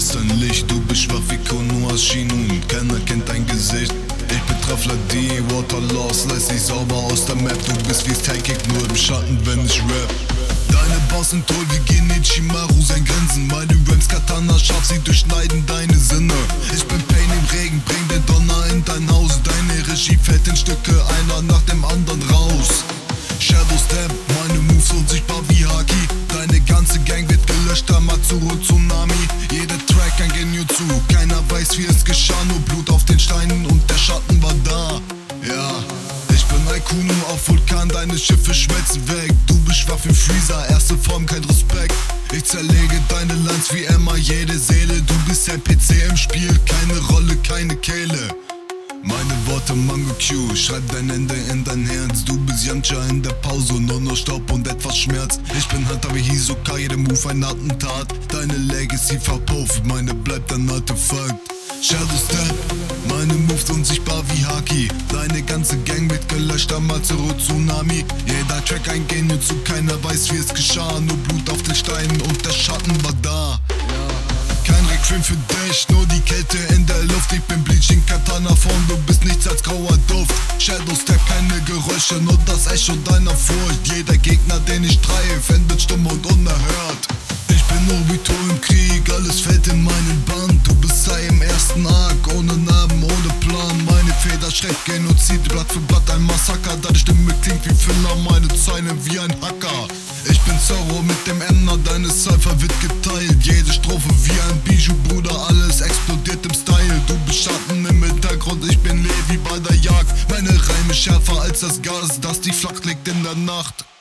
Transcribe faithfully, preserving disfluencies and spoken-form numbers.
bist ein Licht, du bist schwach wie Konoha Shinun. Keiner kennt dein Gesicht. Ich bin Traffler D, Water Lost, lässt sich sauber aus der Map. Du bist wie Sidekick, nur im Schatten, wenn ich rap. Deine Bars sind toll wie Genichimaru, sein Grinsen. Meine Raps Katana scharf, sie durchschneiden deine Sinne. Ich bin Pain im Regen, bring den Donner in dein Haus. Deine Regie fällt in Stücke, einer nach dem anderen raus. Shadow Step, meine Moves unsichtbar wie Haki. Deine ganze Gang wird gelöscht, Amatsuro Tsunami. Jeder Track ein Genjutsu, keiner weiß wie es geschah. Nur Blut auf den Steinen und der Schatten war da. Ja, ich bin Aikuno auf Vulkan, deine Schiffe schmelzen weg. Du bist schwach wie Freezer, erste Form, kein Respekt. Ich zerlege deine Lanz wie Emma, jede Seele. Du bist ein P C im Spiel, keine Rolle, keine Kehle. Meine Worte Mango Q, schreib dein Ende in dein Herz. Du bist Yamcha in der Pause, nur noch Staub und etwas Schmerz. Ich bin Hunter wie Hisoka, jeder Move ein Attentat. Deine Legacy verpufft, meine bleibt ein Artefakt. Shadow Step, meine Moves unsichtbar wie Haki. Deine ganze Gang wird gelöscht, Amatsuro Tsunami. Jeder Track ein Genjutsu, keiner weiß wie es geschah. Nur Blut auf den Steinen und der Schatten war da. Kein Requiem für dich, nur die Kälte in der Luft. Ich bin Bleaching Katana Form, du bist nichts als grauer Duft. Shadow Step, keine Geräusche, nur das Echo deiner Furcht. Jeder Gegner, den ich treibe, endet stumm und unerhört. Ich bin Obito im Krieg, alles fällt in meinen Bann. Du bist Sai im ersten Arc, ohne Namen, ohne Plan. Meine Feder schreckt Genozid, Blatt für Blatt ein Massaker. Deine Stimme klingt wie Filler, meine Zeile wie ein Hacker. Ich bin Zorro mit dem Ender, deine Cypher wird geteilt. Jede Strophe wie ein Bijou, Bruder, alles explodiert im Style. Du bist Schatten im Hintergrund, ich bin Levi bei der Jagd. Meine Reime schärfer als das Gas, das dich flach liegt in der Nacht.